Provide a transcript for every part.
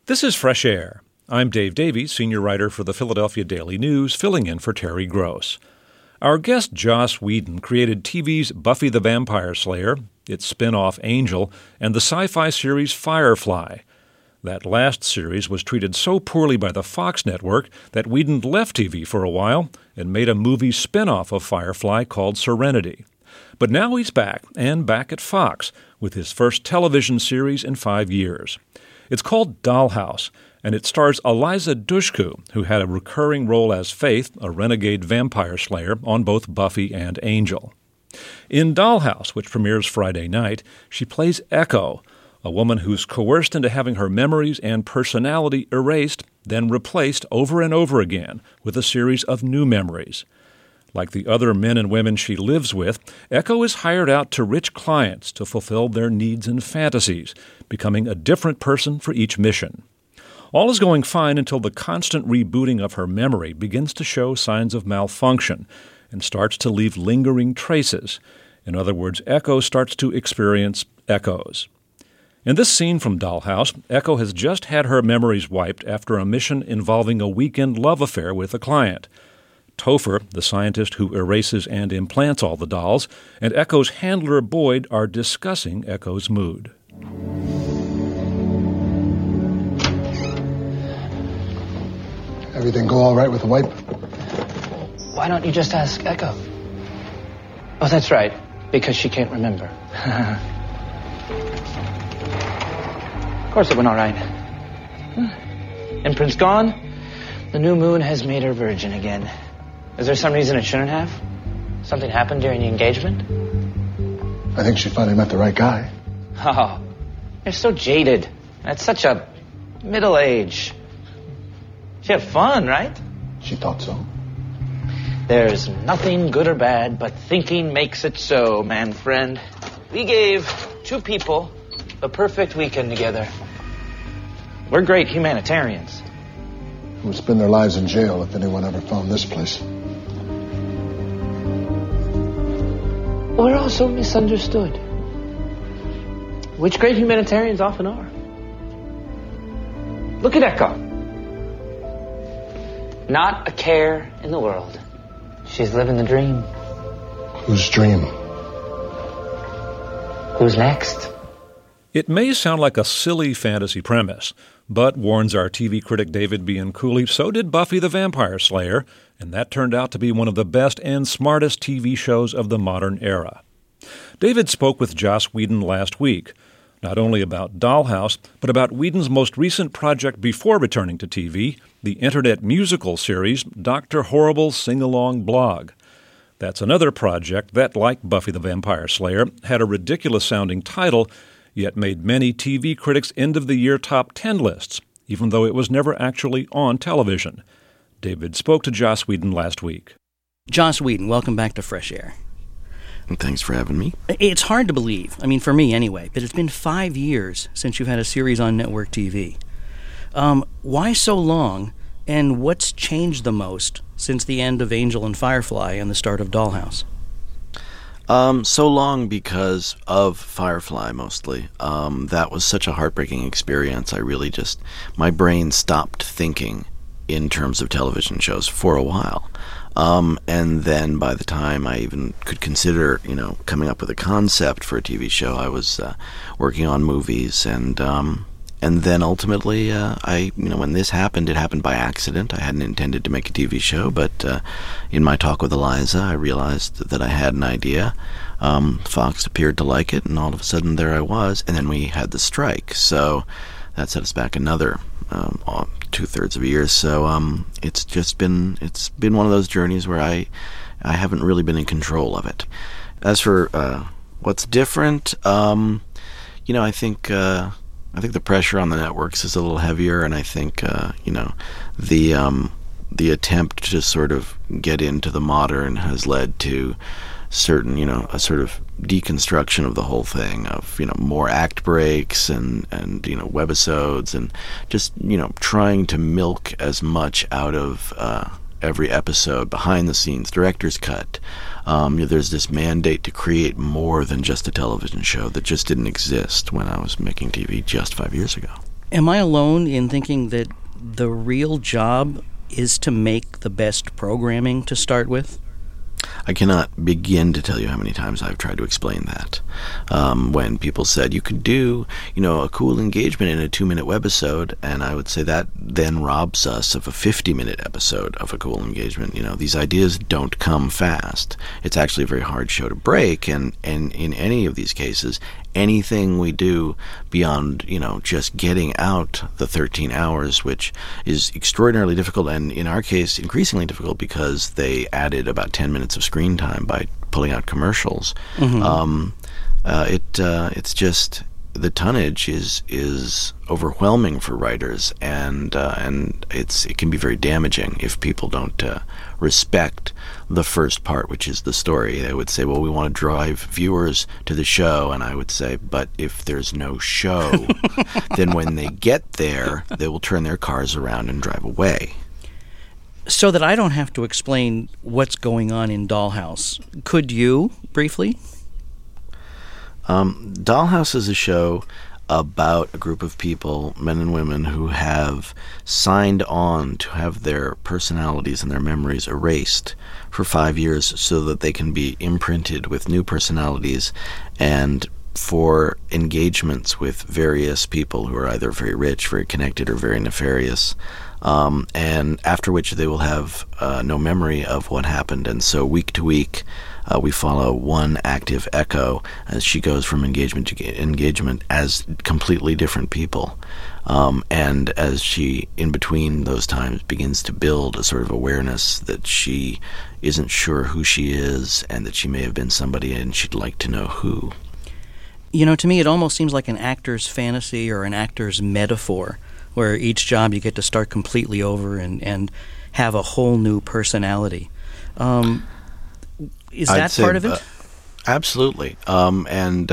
This is Fresh Air. I'm Dave Davies, senior writer for the Philadelphia Daily News, filling in for Terry Gross. Our guest Joss Whedon created TV's Buffy the Vampire Slayer, its spin-off Angel, and the sci-fi series Firefly. That last series was treated so poorly by the Fox network that Whedon left TV for a while and made a movie spin-off of Firefly called Serenity. But now he's back, and back at Fox, with his first television series in 5 years. It's called Dollhouse, and it stars Eliza Dushku, who had a recurring role as Faith, a renegade vampire slayer, on both Buffy and Angel. In Dollhouse, which premieres Friday night, she plays Echo, a woman who's coerced into having her memories and personality erased, then replaced over and over again with a series of new memories. Like the other men and women she lives with, Echo is hired out to rich clients to fulfill their needs and fantasies, becoming a different person for each mission. All is going fine until the constant rebooting of her memory begins to show signs of malfunction and starts to leave lingering traces. In other words, Echo starts to experience echoes. In this scene from Dollhouse, Echo has just had her memories wiped after a mission involving a weekend love affair with a client. Topher, the scientist who erases and implants all the dolls, and Echo's handler Boyd are discussing Echo's mood. Everything go all right with the wipe? Why don't you just ask Echo? Oh, that's right, because she can't remember. Of course it went all right. Imprint's gone. The new moon has made her virgin again. Is there some reason it shouldn't have? Something happened during the engagement? I think she finally met the right guy. Oh, you're so jaded. At such a middle age. She had fun, right? She thought so. There's nothing good or bad, but thinking makes it so, man friend. We gave two people the perfect weekend together. We're great humanitarians. Who would spend their lives in jail if anyone ever found this place. We're also misunderstood. Which great humanitarians often are. Look at Echo. Not a care in the world. She's living the dream. Whose dream? Who's next? It may sound like a silly fantasy premise, but, warns our TV critic David Bianculli, so did Buffy the Vampire Slayer, and that turned out to be one of the best and smartest TV shows of the modern era. David spoke with Joss Whedon last week, not only about Dollhouse, but about Whedon's most recent project before returning to TV, the internet musical series Dr. Horrible's Sing-Along Blog. That's another project that, like Buffy the Vampire Slayer, had a ridiculous-sounding title, yet made many TV critics' end-of-the-year top 10 lists, even though it was never actually on television. David spoke to Joss Whedon last week. Joss Whedon, welcome back to Fresh Air. Thanks for having me. It's hard to believe, for me anyway, but it's been 5 years since you've had a series on network TV. Why so long, and what's changed the most since the end of Angel and Firefly and the start of Dollhouse? So long because of Firefly, mostly. That was such a heartbreaking experience. My brain stopped thinking in terms of television shows for a while. And then by the time I even could consider, coming up with a concept for a TV show, I was working on movies, and then ultimately, when this happened, it happened by accident. I hadn't intended to make a TV show, but in my talk with Eliza, I realized that I had an idea. Fox appeared to like it, and all of a sudden there I was, and then we had the strike. So that set us back another 2/3 of a year. So it's been one of those journeys where I haven't really been in control of it. As for what's different, I think the pressure on the networks is a little heavier, and I think the attempt to sort of get into the modern has led to certain, a sort of deconstruction of the whole thing, of more act breaks and webisodes, and just trying to milk as much out of every episode, behind the scenes, director's cut. There's this mandate to create more than just a television show that just didn't exist when I was making TV just 5 years ago. Am I alone in thinking that the real job is to make the best programming to start with? I cannot begin to tell you how many times I've tried to explain that. When people said you could do, a cool engagement in a 2-minute webisode, and I would say that then robs us of a 50-minute episode of a cool engagement. These ideas don't come fast. It's actually a very hard show to break, and in any of these cases, anything we do beyond, just getting out the 13 hours, which is extraordinarily difficult, and in our case, increasingly difficult because they added about 10 minutes of screen time by pulling out commercials. Mm-hmm. It's just the tonnage is overwhelming for writers, and it can be very damaging if people don't respect the first part, which is the story. They would say, well, we want to drive viewers to the show, and I would say, but if there's no show, then when they get there, they will turn their cars around and drive away. So that I don't have to explain what's going on in Dollhouse, could you, briefly? Dollhouse is a show about a group of people, men and women, who have signed on to have their personalities and their memories erased for 5 years so that they can be imprinted with new personalities and for engagements with various people who are either very rich, very connected, or very nefarious. And after which they will have no memory of what happened. And so week to week, we follow one active Echo as she goes from engagement to engagement as completely different people. And as she, in between those times, begins to build a sort of awareness that she isn't sure who she is and that she may have been somebody and she'd like to know who. To me, it almost seems like an actor's fantasy or an actor's metaphor, where each job you get to start completely over and have a whole new personality. Is that part of it? Absolutely. When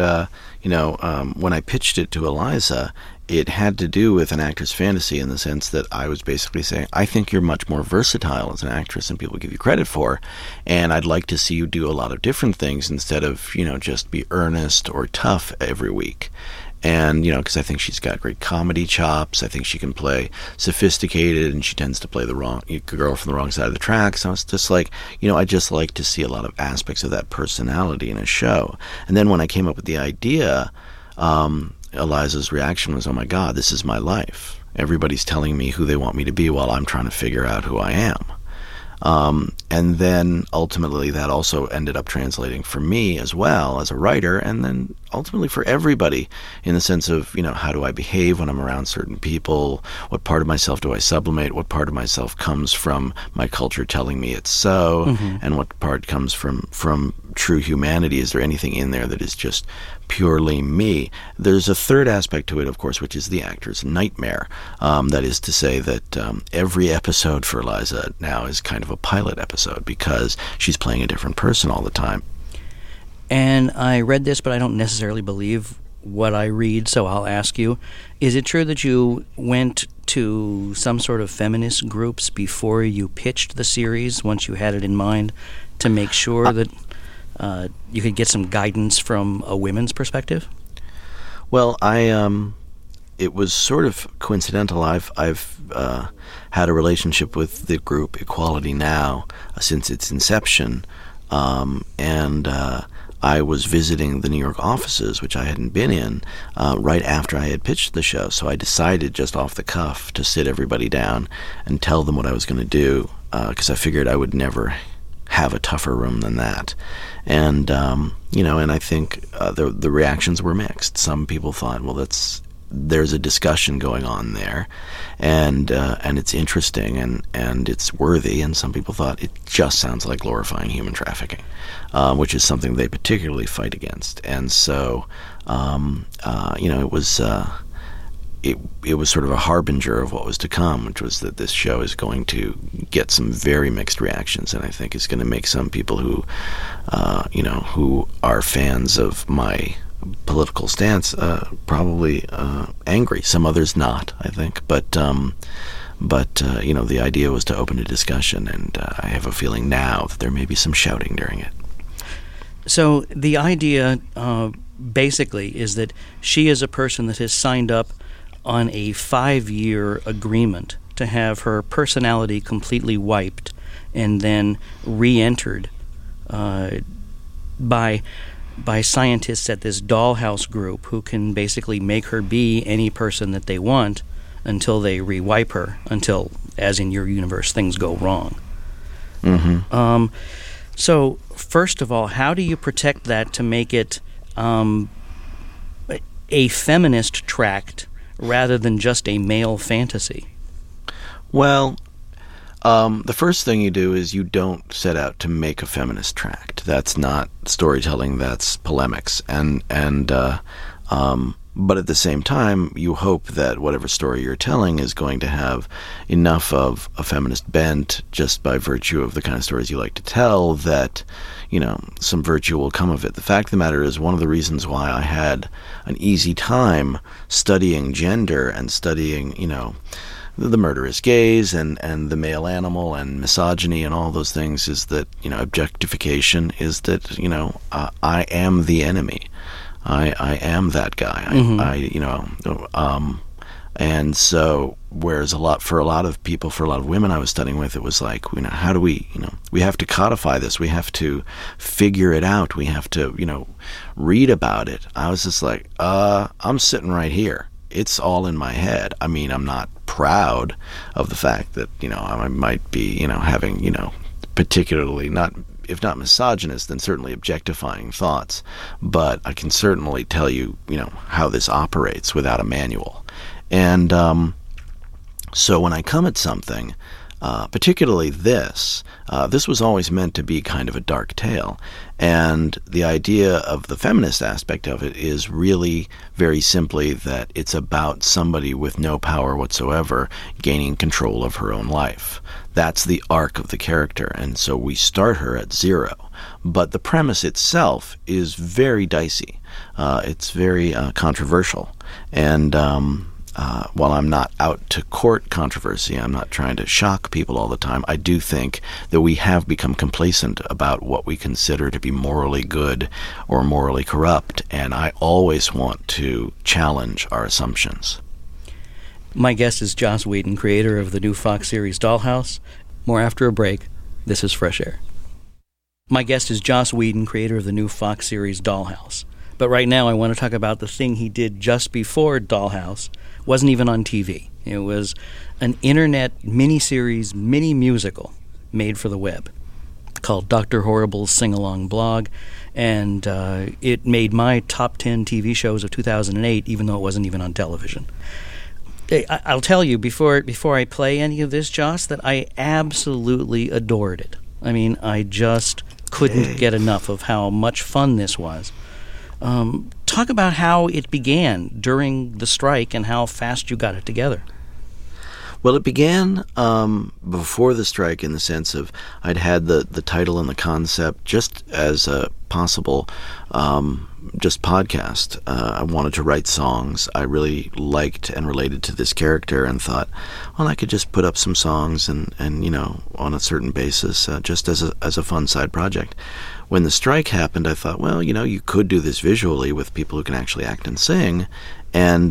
I pitched it to Eliza, it had to do with an actor's fantasy in the sense that I was basically saying, I think you're much more versatile as an actress than people give you credit for, and I'd like to see you do a lot of different things instead of, just be earnest or tough every week. And, because I think she's got great comedy chops. I think she can play sophisticated, and she tends to play the wrong girl from the wrong side of the track. So it's just like, I just like to see a lot of aspects of that personality in a show. And then when I came up with the idea, Eliza's reaction was, oh my God, this is my life. Everybody's telling me who they want me to be while I'm trying to figure out who I am. And then ultimately that also ended up translating for me as well as a writer, and then ultimately for everybody in the sense of, how do I behave when I'm around certain people? What part of myself do I sublimate? What part of myself comes from my culture telling me it's so? Mm-hmm. And what part comes from true humanity? Is there anything in there that is just purely me? There's a third aspect to it, of course, which is the actor's nightmare. That is to say that every episode for Eliza now is kind of a pilot episode because she's playing a different person all the time. And I read this, but I don't necessarily believe what I read, so I'll ask you. Is it true that you went to some sort of feminist groups before you pitched the series, once you had it in mind, to make sure that you could get some guidance from a women's perspective? Well, it was sort of coincidental. I've had a relationship with the group Equality Now since its inception, and I was visiting the New York offices, which I hadn't been in, right after I had pitched the show. So I decided just off the cuff to sit everybody down and tell them what I was going to do, because I figured I would never have a tougher room than that. And, and I think the reactions were mixed. Some people thought, well, there's a discussion going on there, and it's interesting and it's worthy. And some people thought it just sounds like glorifying human trafficking, which is something they particularly fight against. And so, it was sort of a harbinger of what was to come, which was that this show is going to get some very mixed reactions, and I think is going to make some people who are fans of my political stance probably angry. Some others not, I think. But the idea was to open a discussion, and I have a feeling now that there may be some shouting during it. So the idea basically is that she is a person that has signed up on a 5-year agreement to have her personality completely wiped and then re-entered by scientists at this dollhouse group who can basically make her be any person that they want until they re-wipe her, until, as in your universe, things go wrong. Mm-hmm. So, first of all, how do you protect that to make it a feminist tract rather than just a male fantasy? Well, the first thing you do is you don't set out to make a feminist tract. That's not storytelling, that's polemics. But at the same time, you hope that whatever story you're telling is going to have enough of a feminist bent just by virtue of the kind of stories you like to tell that, some virtue will come of it. The fact of the matter is, one of the reasons why I had an easy time studying gender and studying, the murderous gaze and the male animal and misogyny and all those things is that, objectification is that, I am the enemy. I am that guy. Mm-hmm. And so, whereas for a lot of people, for a lot of women I was studying with, it was like, how do we, we have to codify this. We have to figure it out. We have to, read about it. I was just like, I'm sitting right here. It's all in my head. I mean, I'm not proud of the fact that, I might be, having, particularly not, if not misogynist, then certainly objectifying thoughts. But I can certainly tell you, how this operates without a manual. And so when I come at something, particularly this was always meant to be kind of a dark tale. And the idea of the feminist aspect of it is really very simply that it's about somebody with no power whatsoever gaining control of her own life. That's the arc of the character, and so we start her at 0. But the premise itself is very dicey. It's very controversial. And while I'm not out to court controversy, I'm not trying to shock people all the time, I do think that we have become complacent about what we consider to be morally good or morally corrupt, and I always want to challenge our assumptions. My guest is Joss Whedon, creator of the new Fox series Dollhouse. More after a break. This is Fresh Air. My guest is Joss Whedon, creator of the new Fox series Dollhouse. But right now I want to talk about the thing he did just before Dollhouse. Wasn't even on TV. It was an internet miniseries, mini-musical made for the web called Dr. Horrible's Sing-Along Blog, and it made my top 10 TV shows of 2008, even though it wasn't even on television. I'll tell you, before I play any of this, Joss, that I absolutely adored it. I mean, I just couldn't get enough of how much fun this was. Talk about how it began during the strike and how fast you got it together. Well, it began before the strike in the sense of I'd had the title and the concept just as a possible just podcast. I wanted to write songs. I really liked and related to this character and thought, well, I could just put up some songs and on a certain basis just as a fun side project. When the strike happened, I thought, well, you could do this visually with people who can actually act and sing, and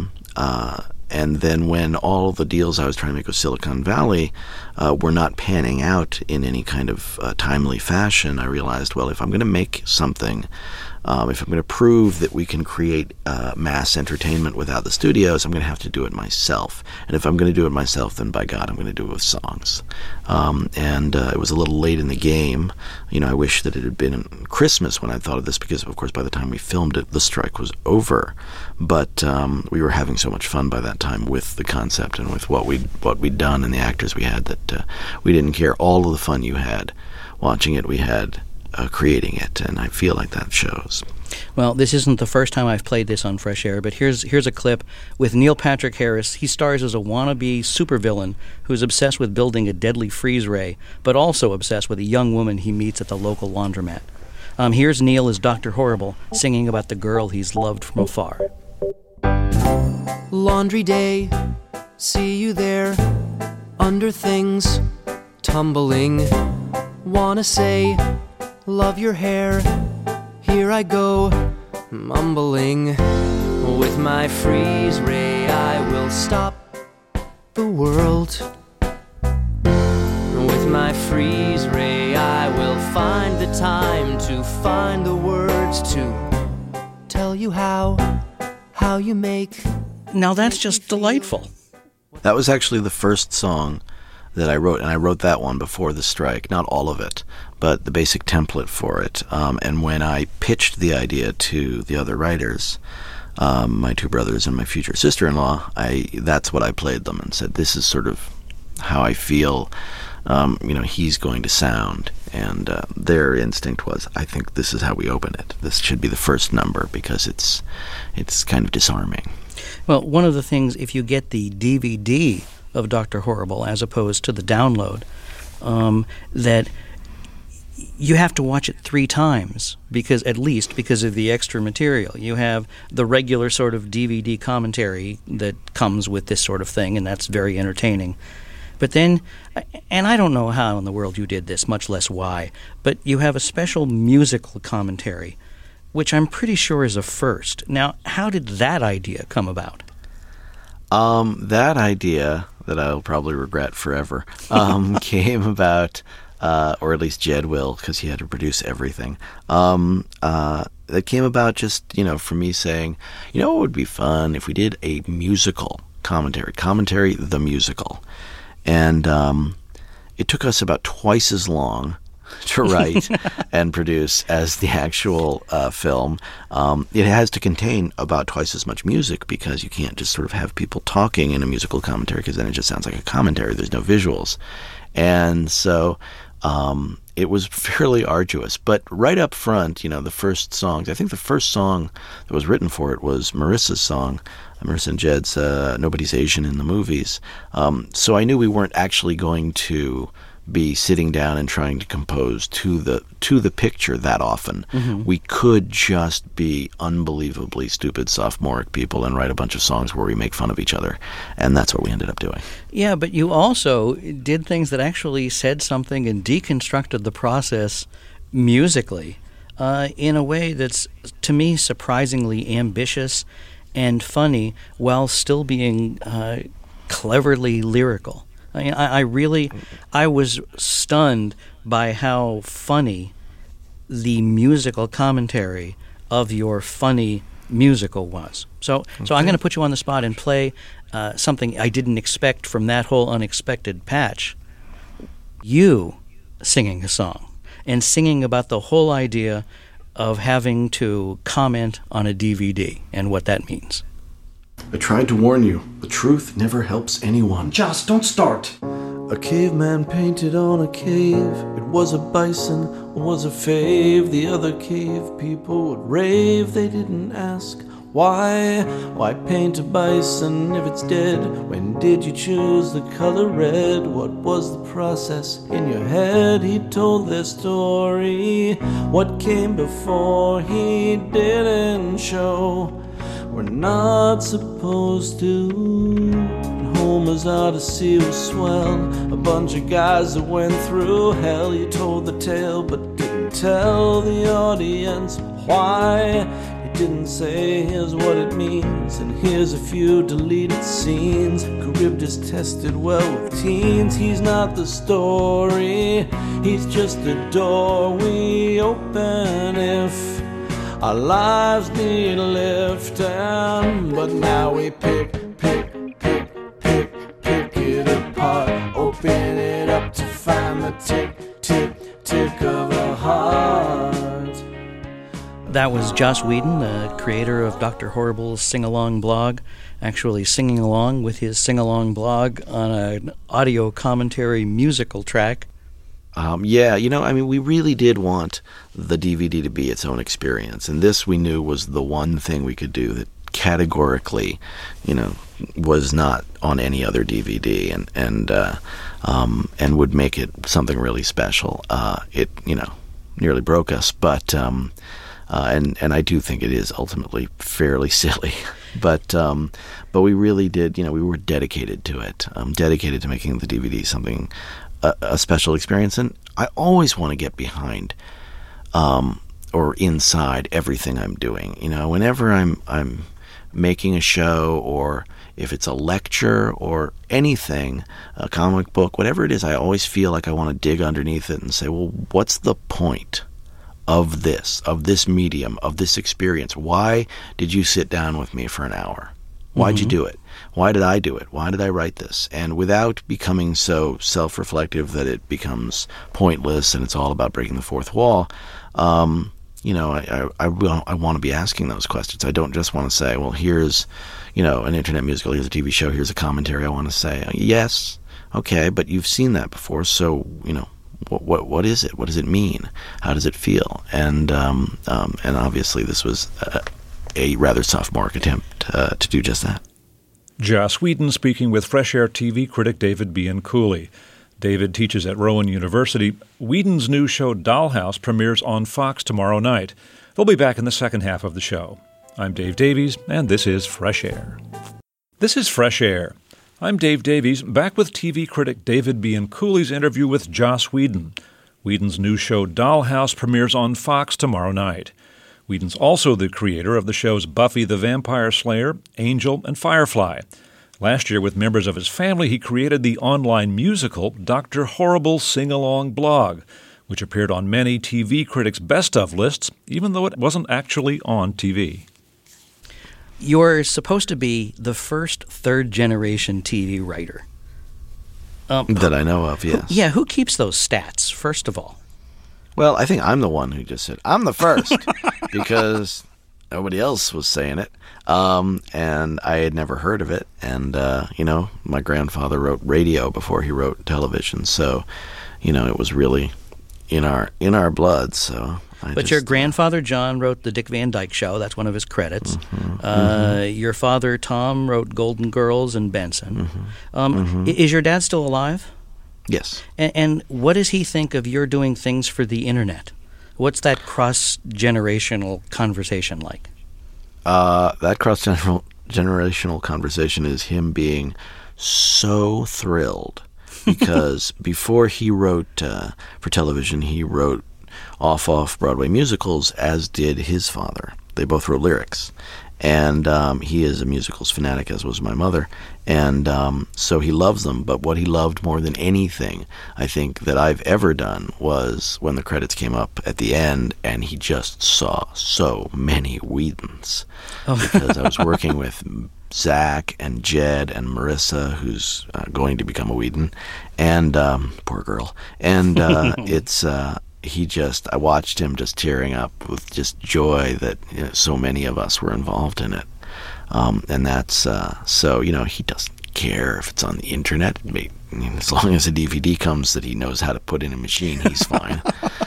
then when all the deals I was trying to make with Silicon Valley were not panning out in any kind of timely fashion, I realized, well, if I'm going to make something, if I'm going to prove that we can create mass entertainment without the studios, I'm going to have to do it myself. And if I'm going to do it myself, then by God, I'm going to do it with songs. And it was a little late in the game. I wish that it had been Christmas when I thought of this, because, of course, by the time we filmed it, the strike was over. But we were having so much fun by that time with the concept and with what we'd done and the actors we had that we didn't care. All of the fun you had watching it, we had creating it, and I feel like that shows. Well, this isn't the first time I've played this on Fresh Air, but here's a clip with Neil Patrick Harris. He stars as a wannabe supervillain who's obsessed with building a deadly freeze ray, but also obsessed with a young woman he meets at the local laundromat. Here's Neil as Dr. Horrible singing about the girl he's loved from afar. Laundry day, see you there, under things, tumbling. Wanna say, love your hair, here I go, mumbling. With my freeze ray I will stop the world. With my freeze ray I will find the time to find the words to tell you how you make. Now that's just delightful. That was actually the first song that I wrote, and I wrote that one before the strike. Not all of it, but the basic template for it. And when I pitched the idea to the other writers, my two brothers and my future sister-in-law, that's what I played them and said, this is sort of how I feel he's going to sound. And their instinct was, I think this is how we open it. This should be the first number because it's kind of disarming. Well, one of the things, if you get the DVD of Dr. Horrible as opposed to the download, that you have to watch it 3 times, because of the extra material. You have the regular sort of DVD commentary that comes with this sort of thing, and that's very entertaining. But then, and I don't know how in the world you did this, much less why, but you have a special musical commentary, which I'm pretty sure is a first. Now, how did that idea come about? That idea, that I'll probably regret forever, came about, or at least Jed will, because he had to produce everything. That came about just, for me saying, it would be fun if we did a musical commentary the musical. And it took us about twice as long to write and produce as the actual film. It has to contain about twice as much music because you can't just sort of have people talking in a musical commentary, because then it just sounds like a commentary. There's no visuals. And so it was fairly arduous. But right up front, the first songs, I think the first song that was written for it was Marissa's song, Marissa and Jed's Nobody's Asian in the Movies. So I knew we weren't actually going to be sitting down and trying to compose to the picture that often. Mm-hmm. We could just be unbelievably stupid sophomoric people and write a bunch of songs where we make fun of each other, and that's what we ended up doing. Yeah, but you also did things that actually said something and deconstructed the process musically in a way that's, to me, surprisingly ambitious and funny while still being cleverly lyrical. I was stunned by how funny the musical commentary of your funny musical was. So I'm going to put you on the spot and play something I didn't expect from that whole unexpected patch. You singing a song and singing about the whole idea of having to comment on a DVD and what that means. I tried to warn you. The truth never helps anyone. Just don't start. A caveman painted on a cave. It was a bison, was a fave. The other cave people would rave. They didn't ask why paint a bison if it's dead? When did you choose the color red? What was the process in your head? He told their story. What came before he didn't show. We're not supposed to. Homer's Odyssey was swell. A bunch of guys that went through hell. You told the tale but didn't tell the audience why. You didn't say here's what it means, and here's a few deleted scenes. Charybdis tested well with teens. He's not the story, he's just a door we open if our lives need lifting. But now we pick it apart, open it up to find the tick of a heart. That was Joss Whedon, the creator of Dr. Horrible's sing-along blog, actually singing along with his sing-along blog on an audio commentary musical track. We really did want the DVD to be its own experience, and this we knew was the one thing we could do that categorically, was not on any other DVD, and would make it something really special. It nearly broke us, but and I do think it is ultimately fairly silly, but we really did. We were dedicated to it, dedicated to making the DVD something. A special experience, and I always want to get behind or inside everything I'm doing. Whenever I'm making a show, or if it's a lecture or anything, a comic book, whatever it is, I always feel like I want to dig underneath it and say, well, what's the point of this medium, of this experience? Why did you sit down with me for an hour? Why'd you do it? Why did I do it? Why did I write this? And without becoming so self-reflective that it becomes pointless and it's all about breaking the fourth wall, I want to be asking those questions. I don't just want to say, well, here's, an internet musical, here's a TV show, here's a commentary. I want to say, yes, okay, but you've seen that before, so, what is it? What does it mean? How does it feel? And obviously this was a rather sophomoric attempt to do just that. Joss Whedon speaking with Fresh Air TV critic David B. Cooley. David teaches at Rowan University. Whedon's new show Dollhouse premieres on Fox tomorrow night. They'll be back in the second half of the show. I'm Dave Davies, and this is Fresh Air. This is Fresh Air. I'm Dave Davies, back with TV critic David B. Cooley's interview with Joss Whedon. Whedon's new show Dollhouse premieres on Fox tomorrow night. Whedon's also the creator of the shows Buffy the Vampire Slayer, Angel, and Firefly. Last year, with members of his family, he created the online musical Dr. Horrible Sing-Along Blog, which appeared on many TV critics' best-of lists, even though it wasn't actually on TV. You're supposed to be the first third-generation TV writer. That I know of, yes. Who keeps those stats, first of all? Well, I think I'm the one who just said, I'm the first, because nobody else was saying it, and I had never heard of it, and, my grandfather wrote radio before he wrote television, so, it was really in our blood, so... But your grandfather, John, wrote The Dick Van Dyke Show. That's one of his credits. Your father, Tom, wrote Golden Girls and Benson. Is your dad still alive? Yes. And what does he think of your doing things for the Internet? What's that cross-generational conversation like? That cross-generational conversation is him being so thrilled because before he wrote for television, he wrote off-Broadway musicals, as did his father. They both wrote lyrics. And he is a musicals fanatic, as was my mother. And so he loves them. But what he loved more than anything, I think, that I've ever done was when the credits came up at the end and he just saw so many Whedons. Because I was working with Zach and Jed and Marissa, who's going to become a Whedon. And poor girl. And I watched him just tearing up with just joy that so many of us were involved in it. And that's, so, he doesn't care if it's on the internet. As long as a DVD comes that he knows how to put in a machine, he's fine.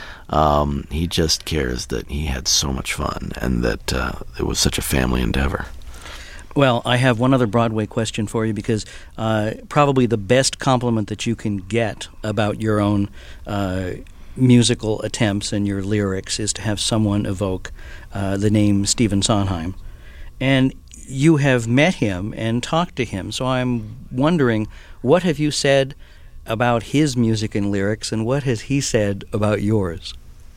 He just cares that he had so much fun and that it was such a family endeavor. Well, I have one other Broadway question for you because probably the best compliment that you can get about your own musical attempts and your lyrics is to have someone evoke the name Stephen Sondheim. And you have met him and talked to him, so I'm wondering, what have you said about his music and lyrics, and what has he said about yours?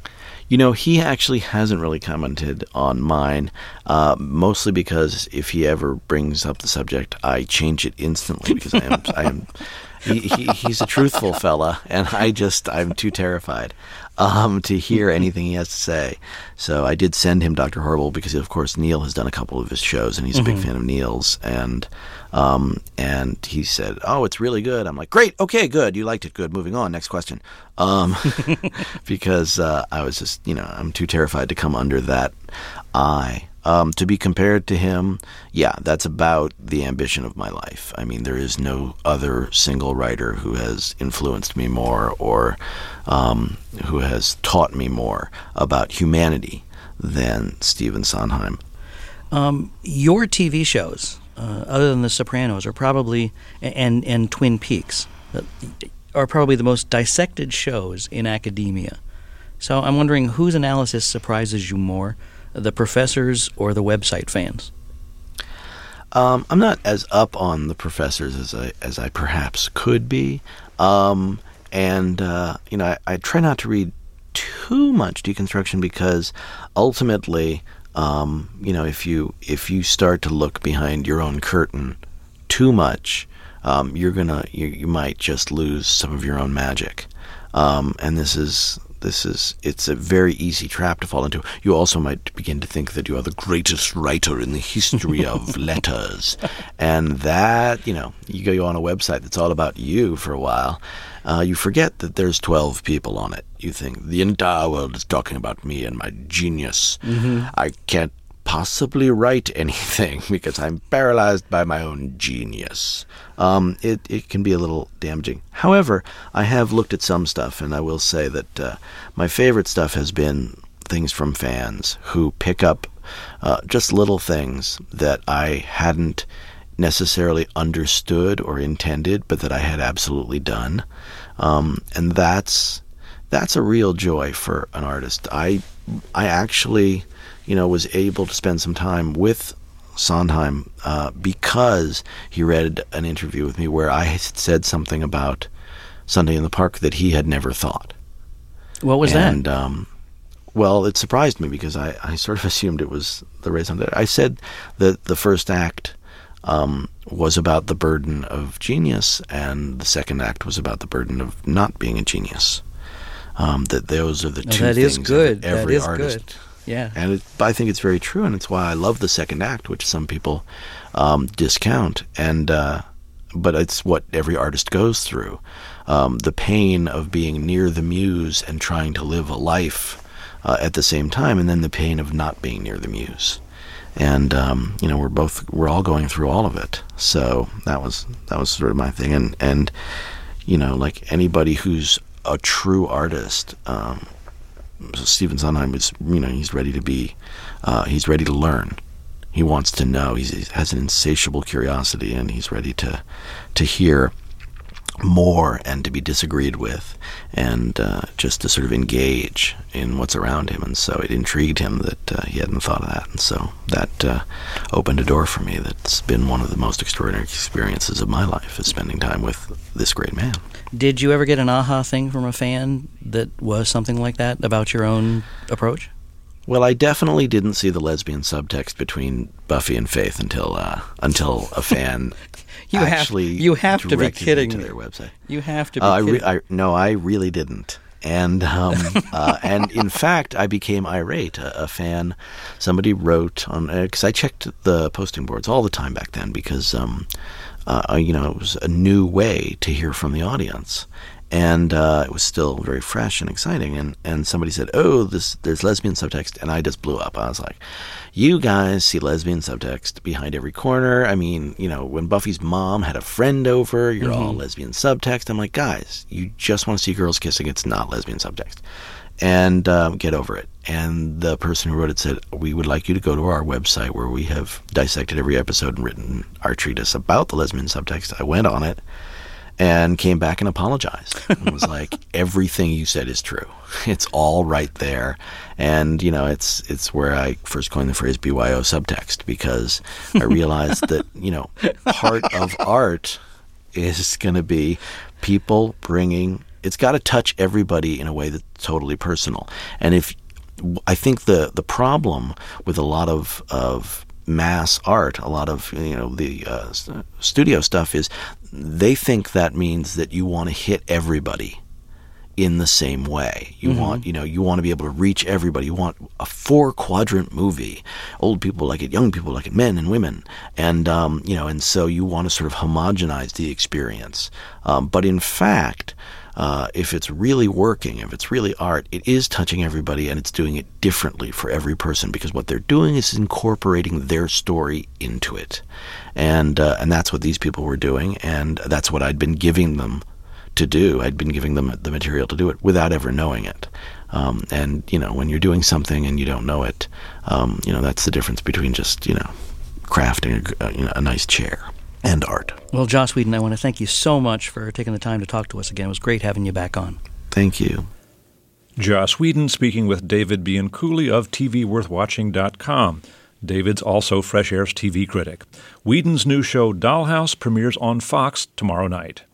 He actually hasn't really commented on mine, mostly because if he ever brings up the subject, I change it instantly because I am he's a truthful fella, and I'm too terrified to hear anything he has to say. So I did send him Dr. Horrible because, of course, Neil has done a couple of his shows, and he's a big fan of Neil's. And he said, "Oh, it's really good." I'm like, "Great, okay, good. You liked it, good. Moving on. Next question." Because I was just, I'm too terrified to come under that eye. To be compared to him, that's about the ambition of my life. I mean, there is no other single writer who has influenced me more or who has taught me more about humanity than Stephen Sondheim. Your TV shows, other than The Sopranos, are probably, and Twin Peaks, are probably the most dissected shows in academia. So I'm wondering whose analysis surprises you more, the professors or the website fans? I'm not as up on the professors as I perhaps could be, I try not to read too much deconstruction because ultimately If you start to look behind your own curtain too much, you might just lose some of your own magic. And it's a very easy trap to fall into. You also might begin to think that you are the greatest writer in the history of letters. And that, you go on a website that's all about you for a while. You forget that there's 12 people on it. You think the entire world is talking about me and my genius. Mm-hmm. I can't possibly write anything because I'm paralyzed by my own genius. It can be a little damaging. However, I have looked at some stuff, and I will say that my favorite stuff has been things from fans who pick up just little things that I hadn't necessarily understood or intended, but that I had absolutely done. And that's a real joy for an artist. I actually was able to spend some time with Sondheim because he read an interview with me where I had said something about Sunday in the Park that he had never thought. What was that? And, well, it surprised me because I sort of assumed it was the reason that I said that the first act was about the burden of genius, and the second act was about the burden of not being a genius. That those are the two that things is good. that every that is artist. Good. Yeah. And I think it's very true, and it's why I love the second act, which some people discount. But it's what every artist goes through. The pain of being near the muse and trying to live a life at the same time, and then the pain of not being near the muse. And we're all going through all of it. So that was sort of my thing. And like anybody who's a true artist, Stephen Sondheim is, he's ready to learn. He wants to know. He has an insatiable curiosity, and he's ready to hear more and to be disagreed with, and just to sort of engage in what's around him. And so it intrigued him that he hadn't thought of that. And so that opened a door for me that's been one of the most extraordinary experiences of my life, is spending time with this great man. Did you ever get an aha thing from a fan that was something like that about your own approach? Well, I definitely didn't see the lesbian subtext between Buffy and Faith until a fan you have to be kidding me to me. their website. You have to be kidding. No, I really didn't. And and in fact, I became irate. A fan, somebody wrote on, because I checked the posting boards all the time back then, because it was a new way to hear from the audience. And it was still very fresh and exciting. And somebody said, there's lesbian subtext. And I just blew up. I was like, you guys see lesbian subtext behind every corner. I mean, when Buffy's mom had a friend over, you're all lesbian subtext. I'm like, guys, you just want to see girls kissing. It's not lesbian subtext. And get over it. And the person who wrote it said, we would like you to go to our website where we have dissected every episode and written our treatise about the lesbian subtext. I went on it and came back and apologized. It was like, everything you said is true. It's all right there. And, it's where I first coined the phrase BYO subtext, because I realized that, part of art is going to be people bringing, it's got to touch everybody in a way that's totally personal. And I think the problem with a lot of mass art, a lot of the studio stuff, is they think that means that you want to hit everybody in the same way. You want you want to be able to reach everybody. You want a 4-quadrant movie. Old people like it, young people like it, men and women, and and so you want to sort of homogenize the experience. But in fact, if it's really working, if it's really art, it is touching everybody, and it's doing it differently for every person, because what they're doing is incorporating their story into it. And that's what these people were doing, and that's what I'd been giving them to do. I'd been giving them the material to do it without ever knowing it. And when you're doing something and you don't know it, that's the difference between just crafting a nice chair and art. Well, Joss Whedon, I want to thank you so much for taking the time to talk to us again. It was great having you back on. Thank you. Joss Whedon speaking with David Bianculli of TVWorthWatching.com. David's also Fresh Air's TV critic. Whedon's new show Dollhouse premieres on Fox tomorrow night.